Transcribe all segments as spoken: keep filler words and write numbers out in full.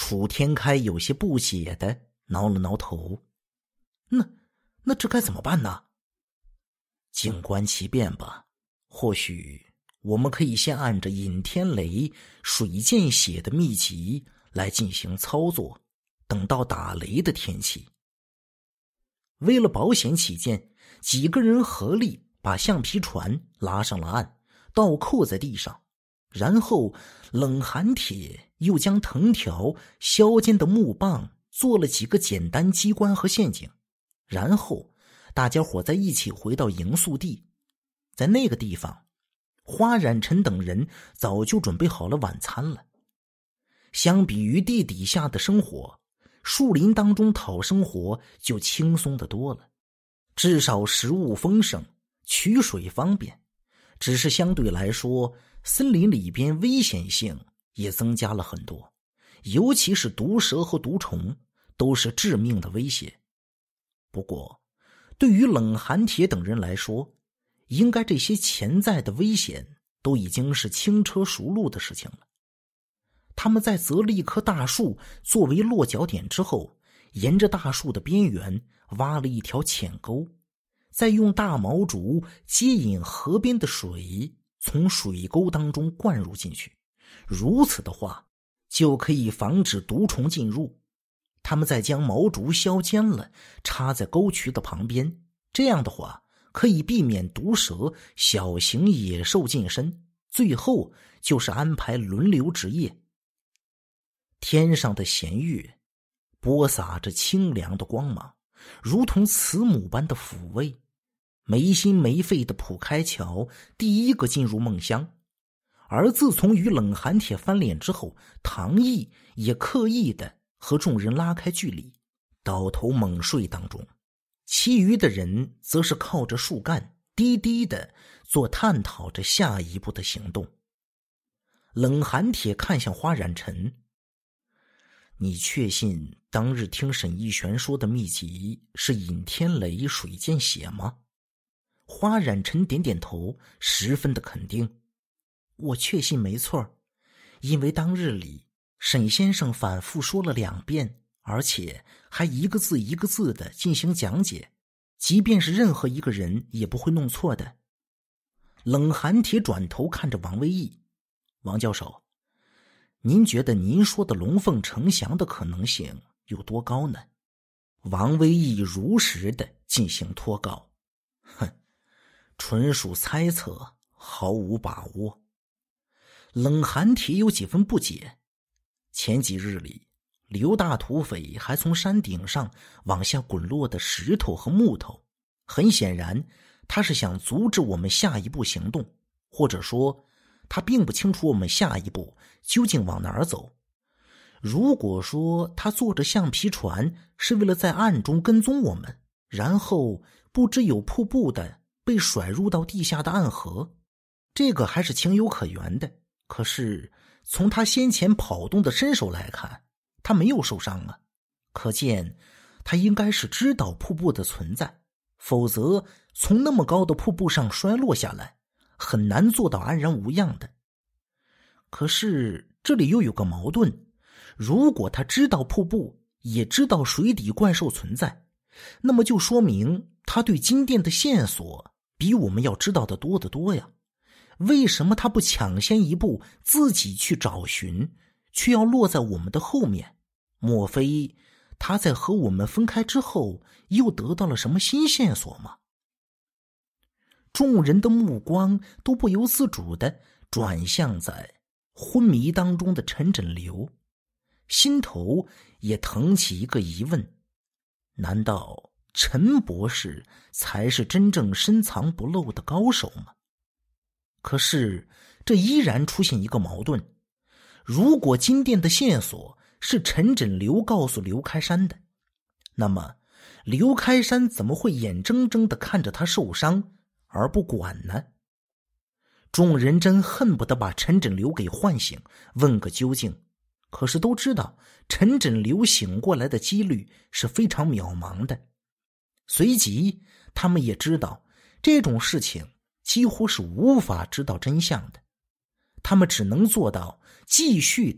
楚天开有些不解的挠了挠头。那那这该怎么办呢？静观其变吧，或许我们可以先按着引天雷、水见血的秘籍来进行操作，等到打雷的天气。为了保险起见，几个人合力把橡皮船拉上了岸，倒扣在地上，然后冷寒铁又将藤条、削尖的木棒做了几个简单机关和陷阱，然后大家伙在一起回到营宿地。在那个地方，花染尘等人早就准备好了晚餐了。相比于地底下的生活，树林当中讨生活就轻松得多了，至少食物丰盛，取水方便。只是相对来说，森林里边危险性也增加了很多，尤其是毒蛇和毒虫都是致命的威胁。不过对于冷寒铁等人来说，应该这些潜在的危险都已经是轻车熟路的事情了。他们在择了一棵大树作为落脚点之后，沿着大树的边缘挖了一条浅沟，再用大毛竹接引河边的水从水沟当中灌入进去，如此的话就可以防止毒虫进入。他们再将毛竹削尖了插在沟渠的旁边，这样的话可以避免毒蛇、小型野兽近身。最后就是安排轮流值夜。天上的弦月播撒着清凉的光芒，如同慈母般的抚慰。没心没肺的普开桥第一个进入梦乡，而自从与冷寒铁翻脸之后，唐毅也刻意的和众人拉开距离，倒头猛睡当中。其余的人则是靠着树干低低的做探讨着下一步的行动。冷寒铁看向花染尘，你确信当日听沈逸玄说的秘籍是引天雷水见血吗？花染尘点点头，十分的肯定。我确信没错，因为当日里沈先生反复说了两遍，而且还一个字一个字的进行讲解，即便是任何一个人也不会弄错的。冷寒铁转头看着王威义，王教授，您觉得您说的龙凤呈祥的可能性有多高呢？王威义如实的进行托告。哼，纯属猜测，毫无把握。冷寒铁有几分不解。前几日里，刘大土匪还从山顶上往下滚落的石头和木头，很显然他是想阻止我们下一步行动，或者说他并不清楚我们下一步究竟往哪儿走。如果说他坐着橡皮船是为了在暗中跟踪我们，然后不知有瀑布的被甩入到地下的暗河，这个还是情有可原的。可是从他先前跑动的身手来看，他没有受伤啊，可见他应该是知道瀑布的存在，否则从那么高的瀑布上摔落下来，很难做到安然无恙的。可是这里又有个矛盾，如果他知道瀑布，也知道水底怪兽存在，那么就说明他对金殿的线索比我们要知道的多得多呀。为什么他不抢先一步自己去找寻，却要落在我们的后面？莫非他在和我们分开之后又得到了什么新线索吗？众人的目光都不由自主地转向在昏迷当中的陈枕流，心头也腾起一个疑问：难道陈博士才是真正深藏不露的高手吗？可是这依然出现一个矛盾，如果金殿的线索是陈枕流告诉刘开山的，那么刘开山怎么会眼睁睁地看着他受伤而不管呢？众人真恨不得把陈枕流给唤醒，问个究竟。可是都知道陈枕流醒过来的几率是非常渺茫的。随即他们也知道这种事情几乎是无法知道真相的，他们只能做到继续的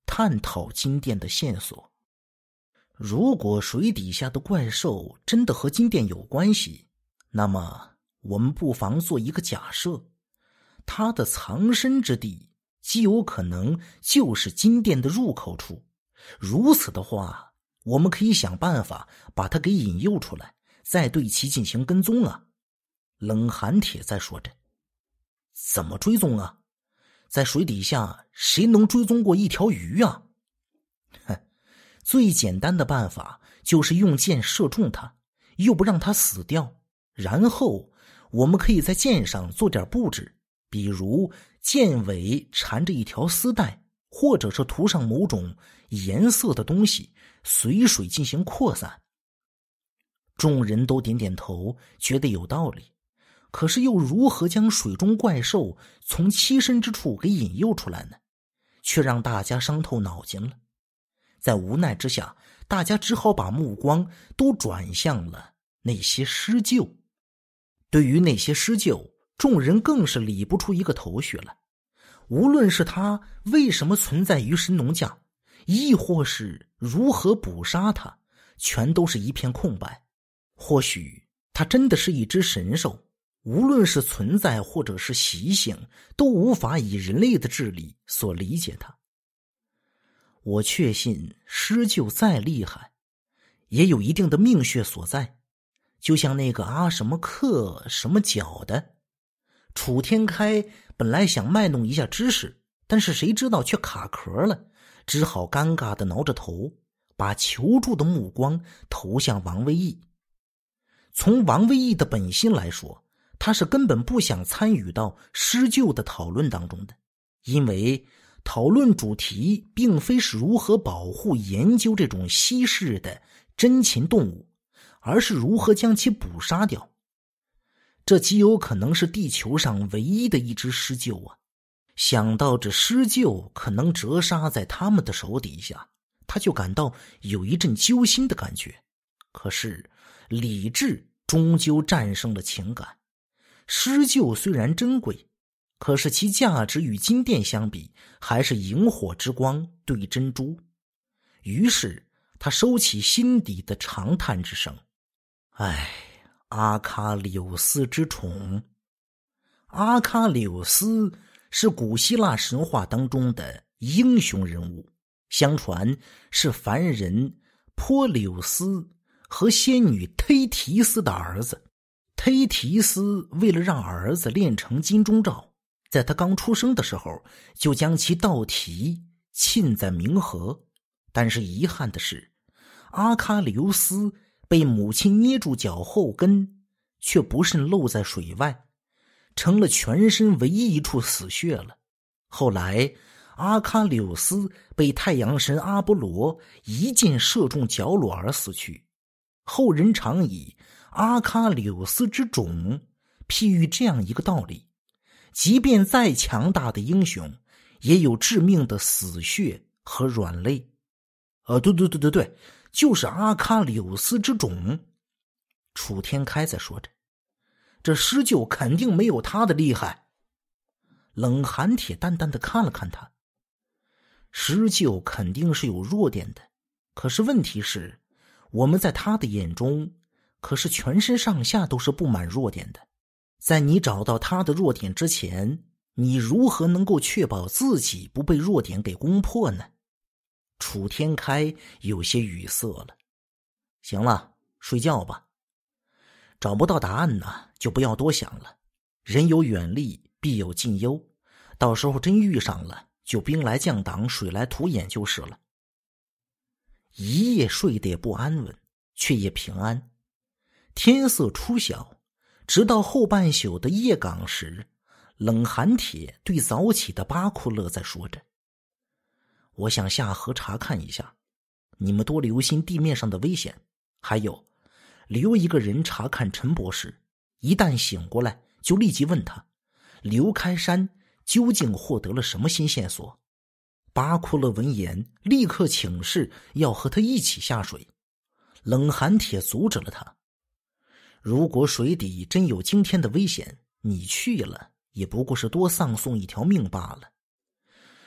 探讨金殿的线索。如果水底下的怪兽真的和金殿有关系，那么我们不妨做一个假设，它的藏身之地极有可能就是金殿的入口处。如此的话，我们可以想办法把它给引诱出来，再对其进行跟踪啊。冷寒铁在说着。怎么追踪啊？在水底下谁能追踪过一条鱼啊？哼，最简单的办法就是用箭射中它，又不让它死掉，然后我们可以在箭上做点布置，比如箭尾缠着一条丝带，或者是涂上某种颜色的东西，随水进行扩散。众人都点点头，觉得有道理。可是又如何将水中怪兽从栖身之处给引诱出来呢？却让大家伤透脑筋了。在无奈之下，大家只好把目光都转向了那些狮鹫。对于那些狮鹫，众人更是理不出一个头绪了。无论是它为什么存在于神农架，亦或是如何捕杀它，全都是一片空白。或许它真的是一只神兽，无论是存在或者是习性，都无法以人类的智力所理解它。我确信狮鹫再厉害，也有一定的命穴所在，就像那个阿什么克什么角的。楚天开本来想卖弄一下知识，但是谁知道却卡壳了，只好尴尬地挠着头，把求助的目光投向王维义。从王维义的本心来说，他是根本不想参与到狮鹫的讨论当中的，因为讨论主题并非是如何保护研究这种稀世的珍禽动物，而是如何将其捕杀掉。这极有可能是地球上唯一的一只狮鹫啊！想到这狮鹫可能折杀在他们的手底下，他就感到有一阵揪心的感觉。可是理智终究战胜了情感。狮鹫虽然珍贵，可是其价值与金殿相比，还是萤火之光对珍珠。于是他收起心底的长叹之声：唉，阿喀琉斯之宠。阿喀琉斯是古希腊神话当中的英雄人物，相传是凡人波柳斯和仙女忒提斯的儿子。忒提斯为了让儿子练成金钟罩，在他刚出生的时候就将其倒提浸在冥河。但是遗憾的是，阿喀琉斯被母亲捏住脚后跟，却不慎露在水外，成了全身唯一一处死穴了。后来阿喀琉斯被太阳神阿波罗一箭射中脚裸而死去。后人常以阿喀琉斯之种譬喻这样一个道理：即便再强大的英雄，也有致命的死穴和软肋。呃，对对对对对，就是阿喀琉斯之种。楚天开在说着，这狮鹫肯定没有他的厉害。冷寒铁淡淡的看了看他，狮鹫肯定是有弱点的，可是问题是，我们在他的眼中可是全身上下都是布满弱点的。在你找到他的弱点之前，你如何能够确保自己不被弱点给攻破呢？楚天开有些语塞了。行了，睡觉吧。找不到答案呢，就不要多想了。人有远虑，必有近忧，到时候真遇上了，就兵来将挡，水来土掩就是了。一夜睡得也不安稳，却也平安。天色初晓，直到后半宿的夜岗时，冷寒铁对早起的巴库勒在说着：我想下河查看一下，你们多留心地面上的危险，还有留一个人查看陈博士，一旦醒过来就立即问他刘开山究竟获得了什么新线索。巴库勒闻言立刻请示要和他一起下水。冷寒铁阻止了他：如果水底真有惊天的危险，你去了也不过是多丧送一条命罢了。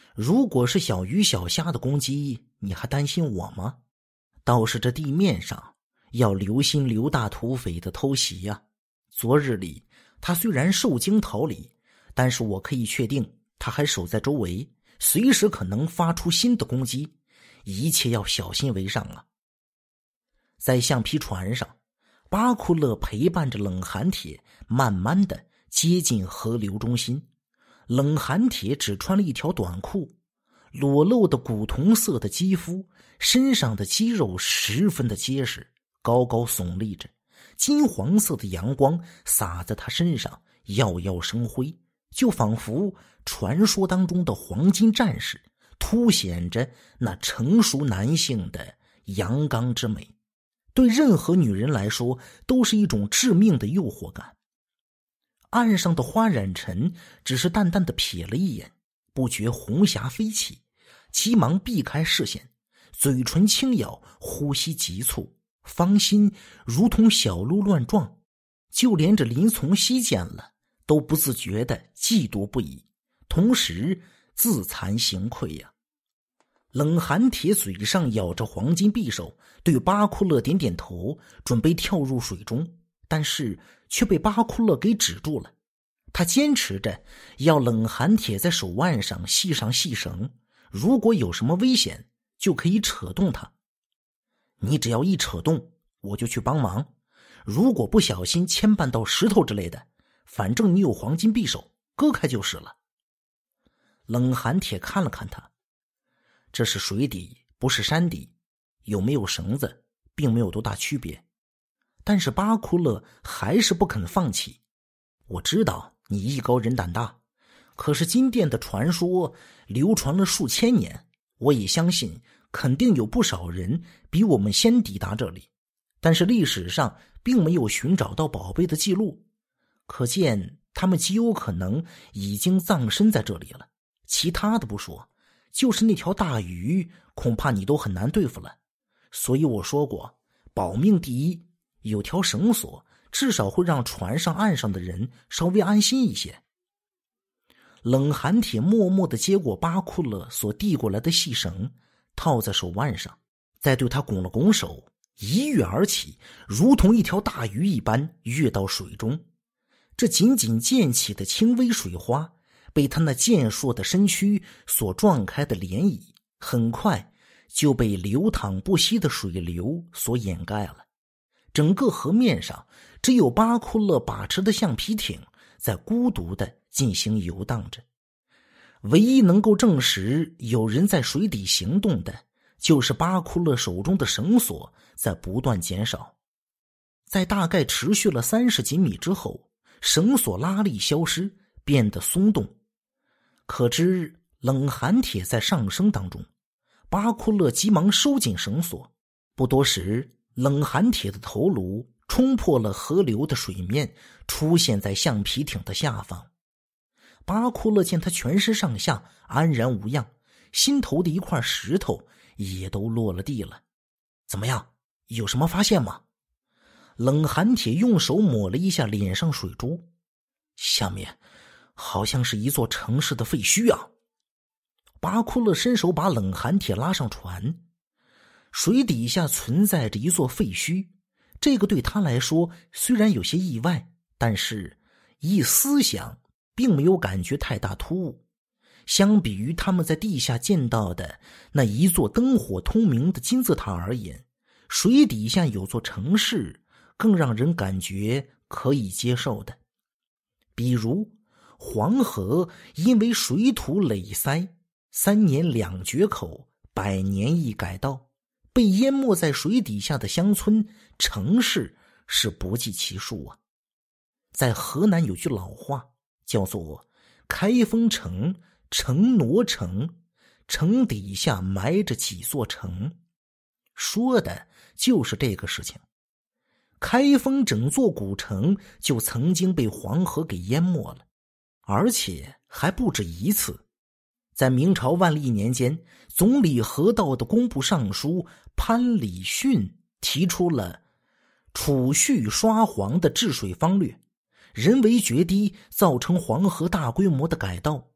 如果是小鱼小虾的攻击，你还担心我吗？倒是这地面上要留心刘大土匪的偷袭呀、啊。昨日里他虽然受惊逃离，但是我可以确定他还守在周围，随时可能发出新的攻击，一切要小心为上啊。在橡皮船上，巴库勒陪伴着冷寒铁慢慢的接近河流中心。冷寒铁只穿了一条短裤，裸露的古铜色的肌肤，身上的肌肉十分的结实，高高耸立着，金黄色的阳光洒在他身上，耀耀生辉，就仿佛传说当中的黄金战士，凸显着那成熟男性的阳刚之美，对任何女人来说都是一种致命的诱惑感。岸上的花染尘只是淡淡的瞥了一眼，不觉红霞飞起，急忙避开视线，嘴唇轻咬，呼吸急促，芳心如同小鹿乱撞，就连这林从熙见了都不自觉的嫉妒不已，同时自惭形愧呀、啊。冷寒铁嘴上咬着黄金匕首，对巴库勒点点头，准备跳入水中，但是却被巴库勒给止住了。他坚持着要冷寒铁在手腕上系上细绳，如果有什么危险就可以扯动它。你只要一扯动，我就去帮忙，如果不小心牵绊到石头之类的，反正你有黄金匕首，割开就是了。冷寒铁看了看他，这是水底，不是山底，有没有绳子并没有多大区别。但是巴库勒还是不肯放弃。我知道你艺高人胆大，可是金殿的传说流传了数千年，我也相信肯定有不少人比我们先抵达这里，但是历史上并没有寻找到宝贝的记录，可见他们极有可能已经葬身在这里了。其他的不说，就是那条大鱼恐怕你都很难对付了。所以我说过，保命第一，有条绳索至少会让船上岸上的人稍微安心一些。冷寒铁默默地接过巴库勒所递过来的细绳，套在手腕上，再对他拱了拱手，一跃而起，如同一条大鱼一般跃到水中。这仅仅溅起的轻微水花被他那健硕的身躯所撞开的涟漪，很快就被流淌不息的水流所掩盖了。整个河面上只有巴库勒把持的橡皮艇在孤独地进行游荡着。唯一能够证实有人在水底行动的，就是巴库勒手中的绳索在不断减少。在大概持续了三十几米之后，绳索拉力消失，变得松动。可知冷寒铁在上升当中，巴库勒急忙收紧绳索。不多时，冷寒铁的头颅冲破了河流的水面，出现在橡皮艇的下方。巴库勒见他全身上下安然无恙，心头的一块石头也都落了地了。怎么样，有什么发现吗？冷寒铁用手抹了一下脸上水珠，下面好像是一座城市的废墟啊。巴库勒伸手把冷寒铁拉上船，水底下存在着一座废墟，这个对他来说虽然有些意外，但是一思想并没有感觉太大突兀。相比于他们在地下见到的那一座灯火通明的金字塔而言，水底下有座城市更让人感觉可以接受的。比如黄河因为水土垒塞，三年两决口，百年一改道，被淹没在水底下的乡村城市是不计其数啊。在河南有句老话叫做开封城，城挪城，城底下埋着几座城，说的就是这个事情。开封整座古城就曾经被黄河给淹没了，而且还不止一次。在明朝万历年间，总理河道的工部尚书潘礼训提出了储蓄刷黄的治水方略，人为决堤造成黄河大规模的改道，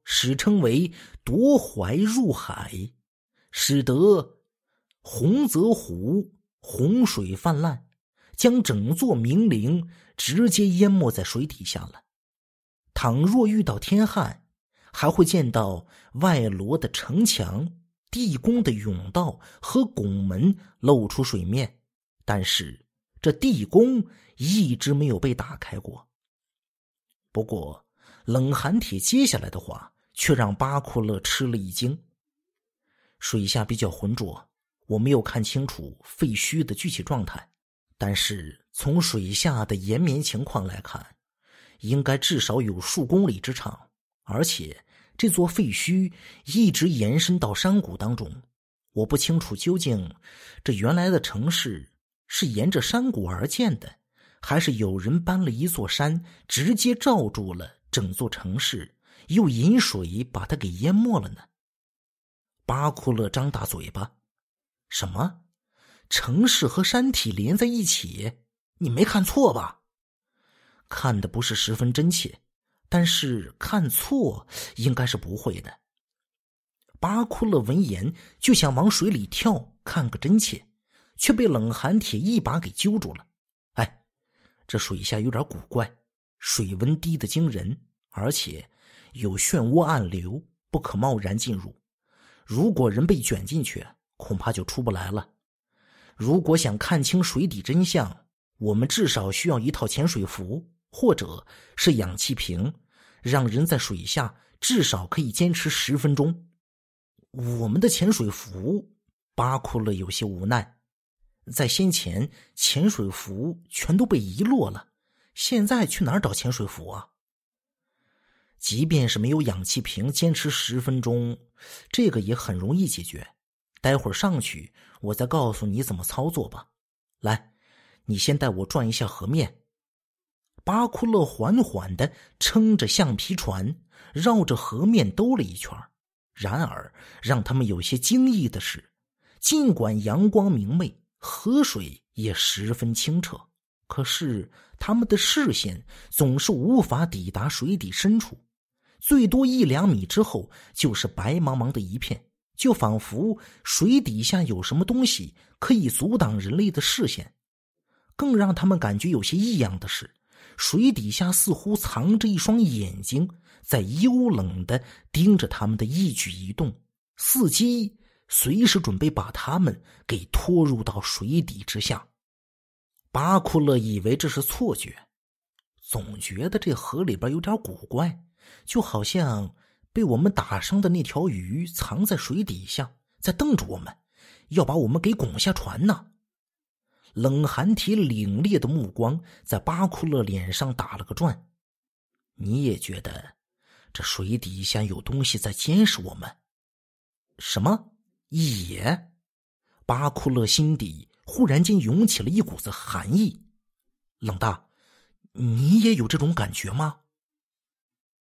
史称为夺淮入海，使得洪泽湖洪水泛滥，将整座明陵直接淹没在水底下了。倘若遇到天旱，还会见到外罗的城墙、地宫的甬道和拱门露出水面，但是这地宫一直没有被打开过。不过冷寒铁接下来的话却让巴库勒吃了一惊。水下比较浑浊，我没有看清楚废墟的具体状态，但是从水下的延绵情况来看，应该至少有数公里之长，而且这座废墟一直延伸到山谷当中。我不清楚究竟这原来的城市是沿着山谷而建的，还是有人搬了一座山直接罩住了整座城市，又引水把它给淹没了呢？巴库勒张大嘴巴，什么？城市和山体连在一起？你没看错吧？看的不是十分真切，但是看错应该是不会的。巴库勒闻言就想往水里跳看个真切，却被冷寒铁一把给揪住了。哎，这水下有点古怪，水温低得惊人，而且有漩涡暗流，不可贸然进入。如果人被卷进去，恐怕就出不来了。如果想看清水底真相，我们至少需要一套潜水服，或者是氧气瓶，让人在水下至少可以坚持十分钟。我们的潜水服，巴库勒有些无奈。在先前，潜水服全都被遗落了，现在去哪儿找潜水服啊？即便是没有氧气瓶坚持十分钟，这个也很容易解决。待会儿上去，我再告诉你怎么操作吧。来，你先带我转一下河面。巴库勒缓缓地撑着橡皮船，绕着河面兜了一圈。然而让他们有些惊异的是，尽管阳光明媚，河水也十分清澈，可是他们的视线总是无法抵达水底深处，最多一两米之后就是白茫茫的一片，就仿佛水底下有什么东西可以阻挡人类的视线。更让他们感觉有些异样的是，水底下似乎藏着一双眼睛，在幽冷地盯着他们的一举一动，伺机随时准备把他们给拖入到水底之下。巴库勒以为这是错觉，总觉得这河里边有点古怪，就好像被我们打伤的那条鱼藏在水底下，在瞪着我们，要把我们给拱下船呢。冷寒铁凛冽的目光在巴库勒脸上打了个转。你也觉得这水底下有东西在监视我们？什么？也？巴库勒心底忽然间涌起了一股子寒意。冷大，你也有这种感觉吗？